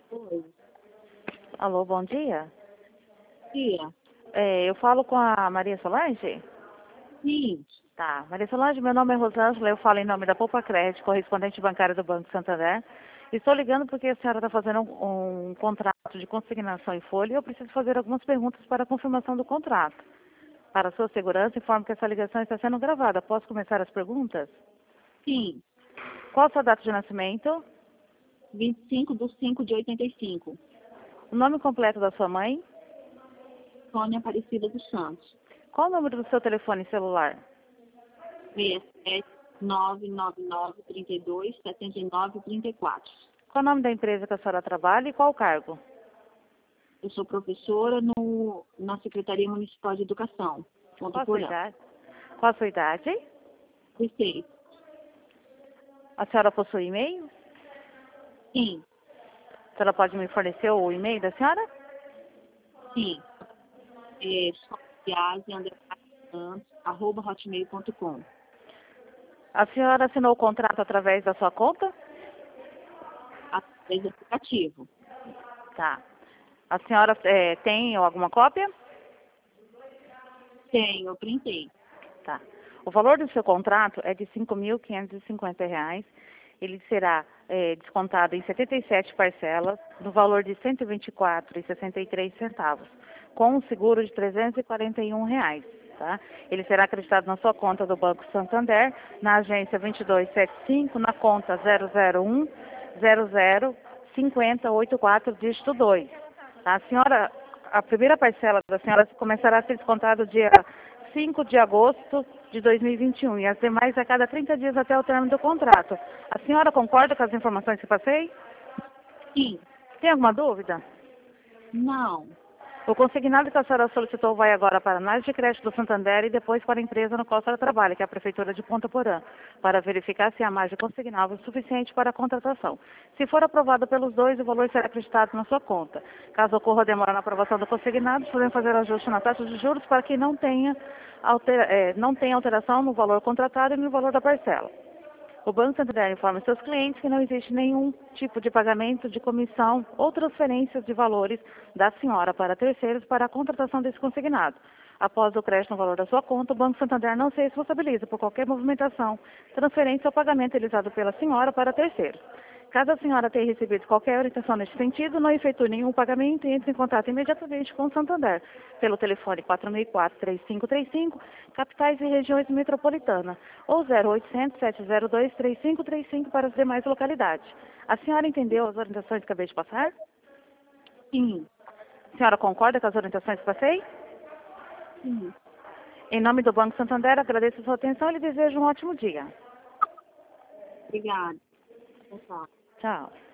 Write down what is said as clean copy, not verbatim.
Oi, Alô, bom dia. tia. Eu falo com a Maria Solange? Sim, Tá. Maria Solange, meu nome é Rosângela, eu falo em nome da Poupa Crédito, correspondente bancária do Banco Santander. Estou ligando porque a senhora está fazendo um contrato de consignação em folha e eu preciso fazer algumas perguntas para a confirmação do contrato. Para a sua segurança, informo que essa ligação está sendo gravada. Posso começar as perguntas? sim. Qual a sua data de nascimento? 25/5/85. O nome completo da sua mãe? Sônia Aparecida dos Santos. Qual o número do seu telefone celular? 67-999-32-79-34. Qual o nome da empresa que a senhora trabalha e qual o cargo? Eu sou professora na Secretaria Municipal de Educação, Ponta Qual a sua Porã. idade? Qual a sua idade? 16. A senhora possui e-mail? Sim, A senhora pode me fornecer o e-mail da senhora? sim. Soniaze_Santos@hotmail.com. A senhora assinou o contrato através da sua conta? Através do aplicativo. Tá. A senhora tem alguma cópia? Tenho, eu printei. Tá. O valor do seu contrato é de R$ 5.550. Ele será descontado em 77 parcelas, no valor de R$ 124,63, com um seguro de R$ 341. Tá? Ele será acreditado na sua conta do Banco Santander, na agência 2275, na conta 001005084, dígito 2. A senhora, a primeira parcela da senhora começará a ser descontada dia 5 de agosto de 2021 e as demais a cada 30 dias até o término do contrato. A senhora concorda com as informações que passei? Sim. Tem alguma dúvida? Não. O consignado que a senhora solicitou vai agora para a análise de crédito do Santander e depois para a empresa no qual a senhora trabalha, que é a Prefeitura de Ponta Porã, para verificar se a margem consignável é suficiente para a contratação. Se for aprovado pelos dois, o valor será acreditado na sua conta. Caso ocorra demora na aprovação do consignado, podemos fazer ajuste na taxa de juros para que não tenha alteração no valor contratado e no valor da parcela. O Banco Santander informa seus clientes que não existe nenhum tipo de pagamento de comissão ou transferências de valores da senhora para terceiros para a contratação desse consignado. Após o crédito no valor da sua conta, o Banco Santander não se responsabiliza por qualquer movimentação, transferência ou pagamento realizado pela senhora para terceiros. Caso a senhora tenha recebido qualquer orientação nesse sentido, não efetue nenhum pagamento e entre em contato imediatamente com o Santander, pelo telefone 464-3535, capitais e regiões metropolitanas, ou 0800-702-3535 para as demais localidades. A senhora entendeu as orientações que acabei de passar? Sim. A senhora concorda com as orientações que passei? Sim. Em nome do Banco Santander, agradeço a sua atenção e lhe desejo um ótimo dia. Obrigada. Tchau. Tchau.